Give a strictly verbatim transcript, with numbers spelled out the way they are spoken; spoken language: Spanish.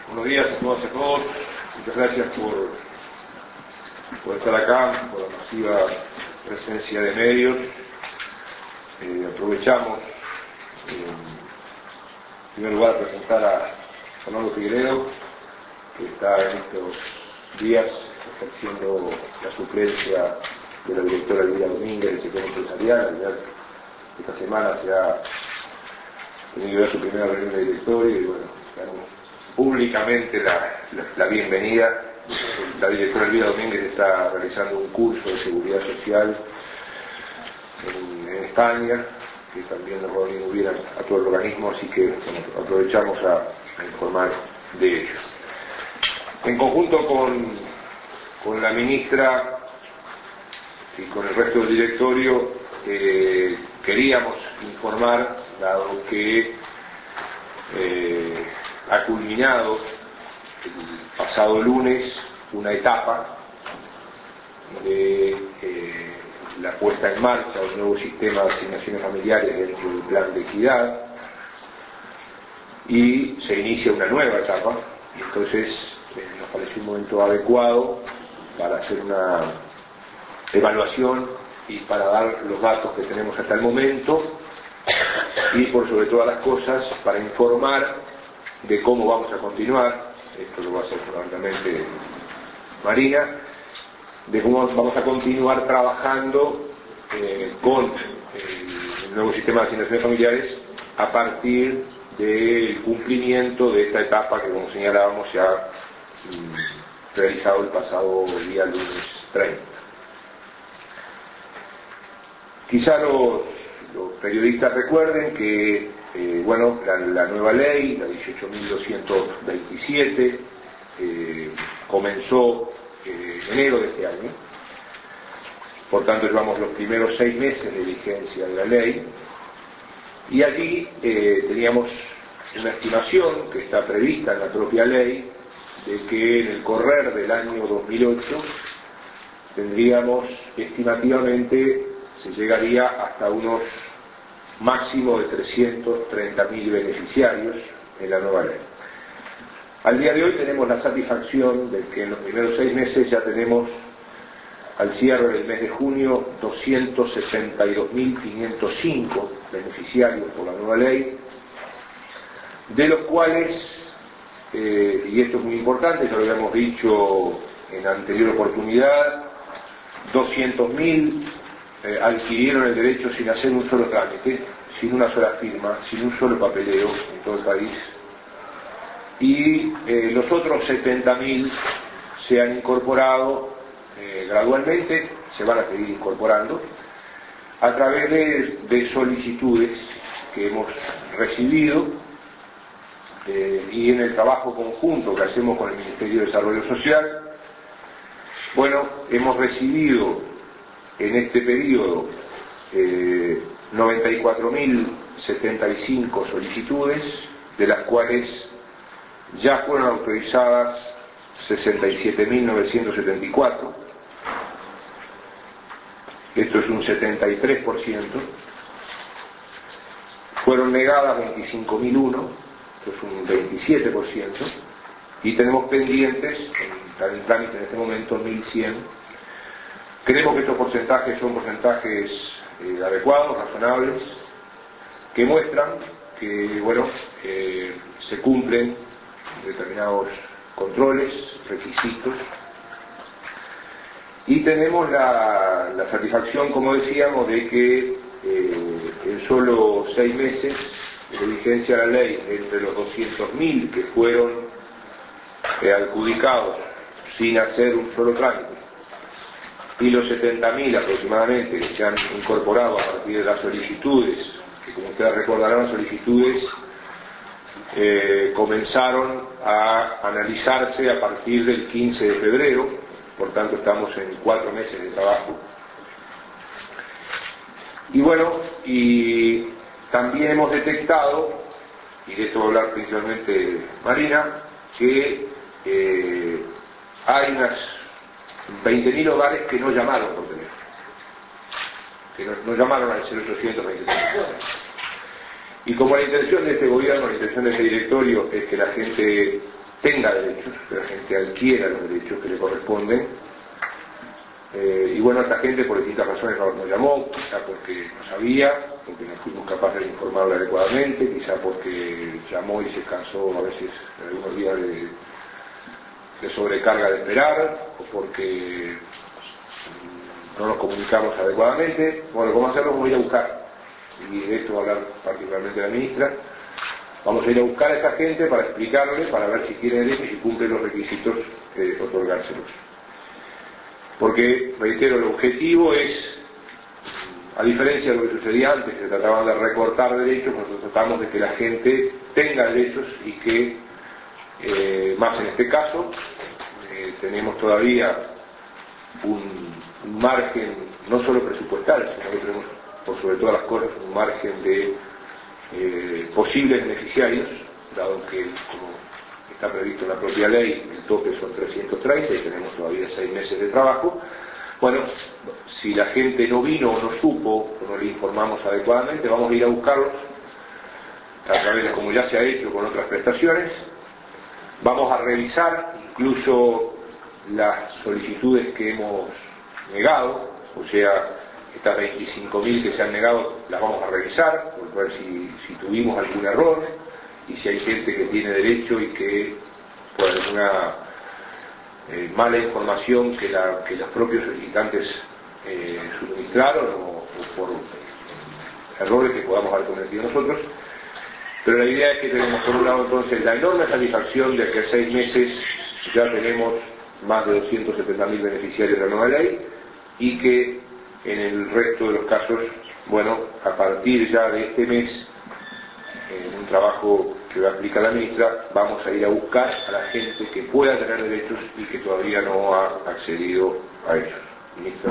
Buenos días a todas y a todos. Muchas gracias por, por estar acá, por la masiva presencia de medios. Eh, aprovechamos, eh, en primer lugar, a presentar a Fernando Figueredo, que está en estos días ejerciendo la suplencia de la directora Elvira Domínguez del sector empresarial. Ya esta semana se ha tenido ya su primera reunión de directorio y bueno, damos públicamente la, la, la bienvenida. La directora Elvira Domínguez está realizando un curso de seguridad social en, en España, que también nos va a venir bien a, a todo el organismo, así que bueno, aprovechamos a, a informar de ello. En conjunto con, con la ministra y con el resto del directorio, eh, queríamos informar, dado que eh, ha culminado el pasado lunes una etapa de eh, la puesta en marcha de un nuevo sistema de asignaciones familiares dentro del plan de equidad, y se inicia una nueva etapa, y entonces eh, nos pareció un momento adecuado para hacer una evaluación y para dar los datos que tenemos hasta el momento, y por sobre todas las cosas para informar de cómo vamos a continuar. Esto lo va a hacer fundamentalmente Marina, de cómo vamos a continuar trabajando eh, con el, el nuevo sistema de asignaciones familiares a partir del cumplimiento de esta etapa que, como señalábamos, se ha mm, realizado el pasado día lunes treinta. Quizá los, los periodistas recuerden que eh, bueno, la, la nueva ley, la dieciocho mil doscientos veintisiete, eh, comenzó eh, en enero de este año. Por tanto, llevamos los primeros seis meses de vigencia de la ley, y allí eh, teníamos una estimación que está prevista en la propia ley de que en el correr del año dos mil ocho tendríamos estimativamente, se llegaría hasta unos máximo de trescientos treinta mil beneficiarios en la nueva ley. Al día de hoy tenemos la satisfacción de que en los primeros seis meses ya tenemos, al cierre del mes de junio, doscientos setenta y dos mil quinientos cinco beneficiarios por la nueva ley, de los cuales, eh, y esto es muy importante, ya lo habíamos dicho en anterior oportunidad, doscientos mil eh, adquirieron el derecho sin hacer un solo trámite, sin una sola firma, sin un solo papeleo en todo el país, y eh, los otros setenta mil se han incorporado eh, gradualmente, se van a seguir incorporando a través de, de solicitudes que hemos recibido, eh, y en el trabajo conjunto que hacemos con el Ministerio de Desarrollo Social. Bueno, hemos recibido en este periodo eh, noventa y cuatro mil setenta y cinco solicitudes, de las cuales ya fueron autorizadas sesenta y siete mil novecientos setenta y cuatro, esto es un setenta y tres por ciento, fueron negadas veinticinco mil uno, esto es un veintisiete por ciento, y tenemos pendientes, están en trámite en este momento, mil cien. Creemos que estos porcentajes son porcentajes eh, adecuados, razonables, que muestran que, bueno, eh, se cumplen determinados controles, requisitos, y tenemos la, la satisfacción, como decíamos, de que eh, en solo seis meses de vigencia de la ley, entre los doscientos mil que fueron eh, adjudicados sin hacer un solo trámite y los setenta mil aproximadamente que se han incorporado a partir de las solicitudes, que como ustedes recordarán, las solicitudes eh, comenzaron a analizarse a partir del quince de febrero, por tanto estamos en cuatro meses de trabajo. Y bueno, y también hemos detectado, y de esto va a hablar principalmente Marina, que eh, hay unas veinte mil hogares que no llamaron por teléfono, que no, no llamaron al cero ochocientos veinte mil. Y como la intención de este gobierno, la intención de este directorio es que la gente tenga derechos, que la gente adquiera los derechos que le corresponden. Eh, y bueno, esta gente por distintas razones nos, nos llamó, quizá porque no sabía, porque no fuimos capaces de informarla adecuadamente, quizá porque llamó y se cansó a veces algunos días de, de sobrecarga de esperar, o porque no nos comunicamos adecuadamente. Bueno, ¿cómo hacerlo? Vamos a ir a buscar, y de esto va a hablar particularmente la ministra. Vamos a ir a buscar a esta gente para explicarle, para ver si tiene derechos y si cumple los requisitos, eh, otorgárselos. Porque, reitero, el objetivo es, a diferencia de lo que sucedía antes, que trataban de recortar derechos, nosotros tratamos de que la gente tenga derechos y que, eh, más en este caso, eh, tenemos todavía un, un margen, no solo presupuestal, sino que tenemos, por sobre todas las cosas, un margen de eh, posibles beneficiarios, dado que, como está previsto en la propia ley, el tope son trescientos treinta y tenemos todavía seis meses de trabajo. Bueno, si la gente no vino o no supo o no le informamos adecuadamente, vamos a ir a buscarlos a través de, como ya se ha hecho con otras prestaciones. Vamos a revisar incluso las solicitudes que hemos negado, o sea, estas veinticinco mil que se han negado las vamos a revisar, por ver si, si tuvimos algún error, y si hay gente que tiene derecho y que por alguna eh, mala información que, la, que los propios solicitantes eh, suministraron o, o por errores que podamos haber cometido nosotros. Pero la idea es que tenemos por un lado entonces la enorme satisfacción de que en seis meses ya tenemos más de doscientos setenta mil beneficiarios de la nueva ley, y que en el resto de los casos, bueno, a partir ya de este mes, en un trabajo que va a explicar la ministra, vamos a ir a buscar a la gente que pueda tener derechos y que todavía no ha accedido a ellos. Ministra.